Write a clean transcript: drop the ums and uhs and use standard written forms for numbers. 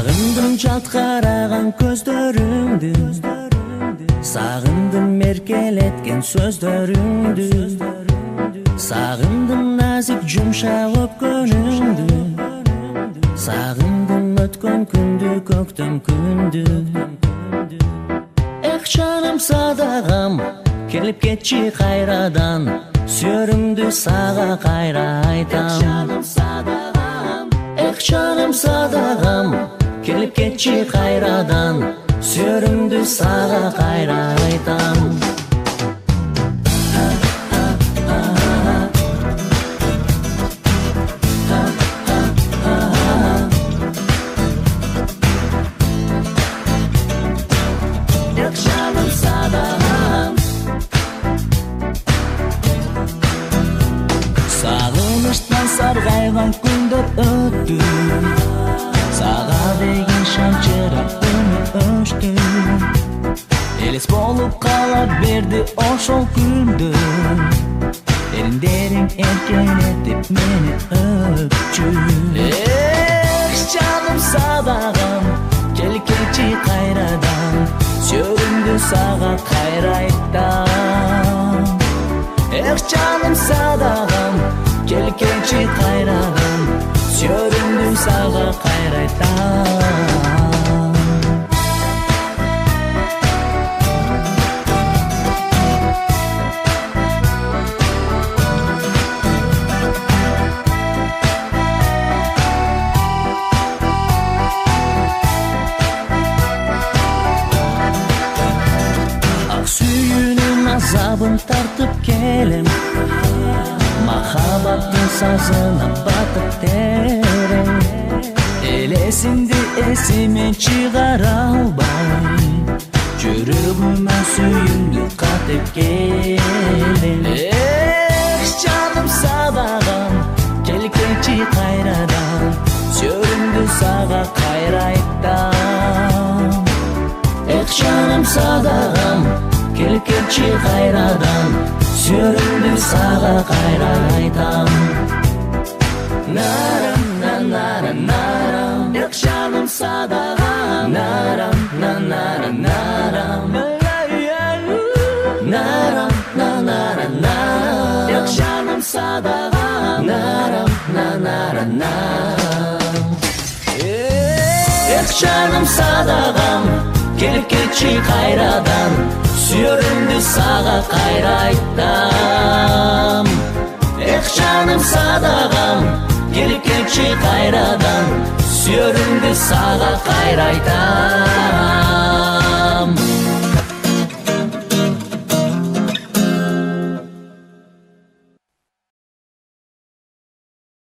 Сагындым жалт караган көздөрүңдү, сагындым меркелеткен сөздөрүңдү, сагындым назик жумшак өпкөнүңдү, сагындым өткөн күндү, көктөм күндү. Эх жаным садагам, келип кетчи кайрадан, сүйөрүмдү сага кайра айтам. Эх жаным садагам, келип кетчи кайрадан, сүйөрүмдү сага кайра айтам. Эх жаным садагам, сагынычтан саргайган күндөр өттү, сага деген шанчырап өчтү. Элес болуп кала берди ошол күндөр, эриндериң эркелетип мени өпчү. Эх жаным садагам, келип кетчи кайрадан, сүйөрүмдү сага кайра айтам. Эх жаным садагам, келип кетчи кайрадан, сүйөрүмдү сага кайра айтам. Azabın tartıp kelem, mahabbаттын сазына батып терең. Элесинди эсимен чыгара албай, жүрөгүмө сүйүңдү катып келем. Эх жаным садагам, келип кетчи кайрадан, сүйөрүмдү сага кайра айтам. Эх жаным садагам, келип кетчи кайрадан, сүйөрүмдү сага кайра айтам. Нарам на нарам нарам, эх жаным садагам, нарам на нарам нарам, нарам на нарам нарам, эх жаным садагам, нарам на нарам нарам. Эх жаным садагам, келип кетчи кайрадан, сүйөрүмдү сага кайра айтам. Эх жаным садагам, келип кетчи кайрадан, сүйөрүмдү сага кайра айтам.